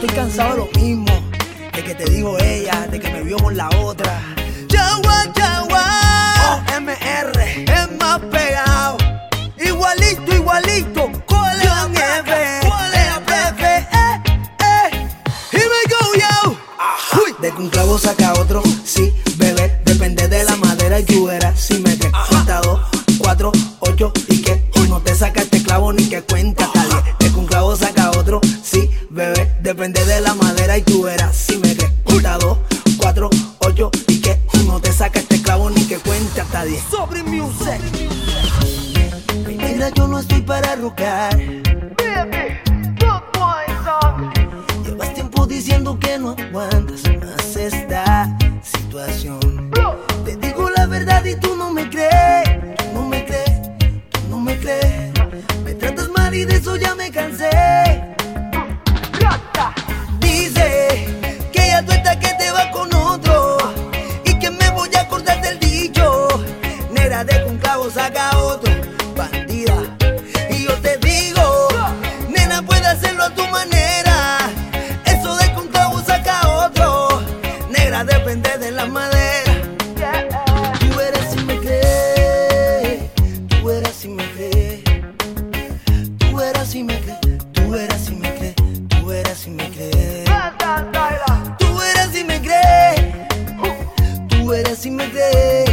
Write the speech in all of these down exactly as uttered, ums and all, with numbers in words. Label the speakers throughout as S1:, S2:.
S1: estoy cansado de lo mismo, de que te dijo ella, de que me vio con la otra. Chagua, chagua, O M R es más pegado, igualito, igualito. ¿Cuál es la nieve? ¿Cuál es la prefe? Eh, eh. Here we go, yo. Uy. De que un clavo saca otro, sí, bebé, depende de la madera y tú verás si me crees. Cuenta dos, cuatro, ocho y que no te saca este clavo ni que cuenta hasta diez. De que un clavo saca otro, sí, bebé, depende de la madera y tú verás si me crees. Cuenta dos, cuatro, ocho y que no te saca este clavo ni que cuenta hasta diez. Sobre music. Mi negra, yo no estoy para rocar. Baby, good boy song. Llevas tiempo diciendo que no aguantas más esta situación. Te digo la verdad y tú no me crees. Tú no me crees, tú no me crees. Me tratas mal y de eso ya me cansé. Dice que ella suelta que te va con otro y que me voy a acordar del dicho. Negra, de un clavo saca otro, bandida. Y yo te digo, nena, puedes hacerlo a tu manera. Eso de que un clavo saca otro, negra, depende de la madera. Tú eres si me crees, tú eres si me crees, tú eres si me crees, tú eres si me crees, tú eres si me crees, tú eres si me crees, tú eres si me crees,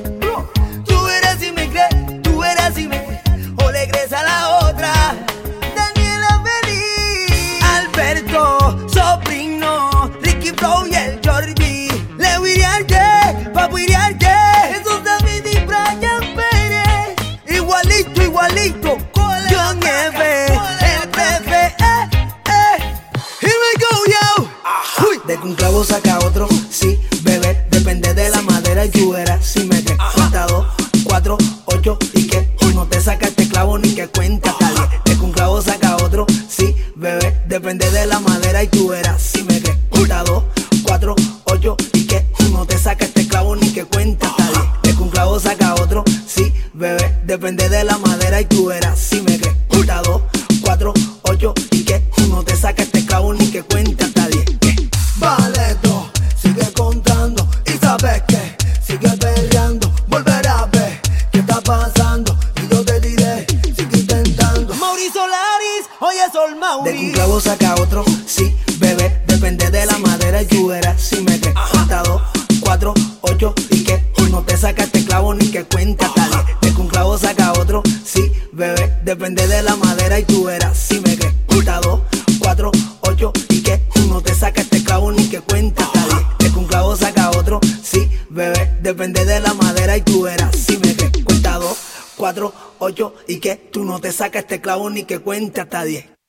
S1: tú eres si me crees, tú eres si me crees, o le crees a la otra. Daniela Feliz, Alberto, Sobrino, Ricky Flow y el Jordi. Le guiriarte, pa' guiriarte. Esos David y Brian Pérez. Igualito, igualito. John F, el prefe, eh, eh. Here we go, yo. Uy. De que un clavo saca otro, sí, bebé, depende de la madera y tú verás si me crees. Cuenta dos, cuatro, ocho y que no te saca este clavo ni que cuenta hasta diez. De que un clavo saca otro, sí, bebé, depende de la madera y tú verás si me crees. Cuenta dos, cuatro, ocho y que no te saca este clavo ni que cuenta hasta diez. De que un clavo saca otro, sí, bebé, depende de la madera y tú verás si me crees. Cuenta dos, cuatro, ocho y que no te saca este clavo ni que cuenta hasta diez. Valeto, sigue contando y sabes que sigue peleando. Volverás a ver qué está pasando y yo te diré, sigue intentando. Mauricio Laris, oye Sol Mauri. De que un clavo saca otro, sí, bebé, depende de la madera y tú verás si me crees. Cuenta dos, cuatro, ocho y que no te saca este clavo ni que cuenta hasta diez. De que un clavo saca otro, sí, bebé, depende de la madera y tú verás si me crees. Cuenta dos, cuatro, ocho y que no te saca este clavo ni que cuenta hasta diez. De que un clavo saca otro, sí, bebé, depende de la madera y tú verás si me crees. Cuenta dos, cuatro, ocho y que tú no te sacas este clavo ni que cuenta hasta diez.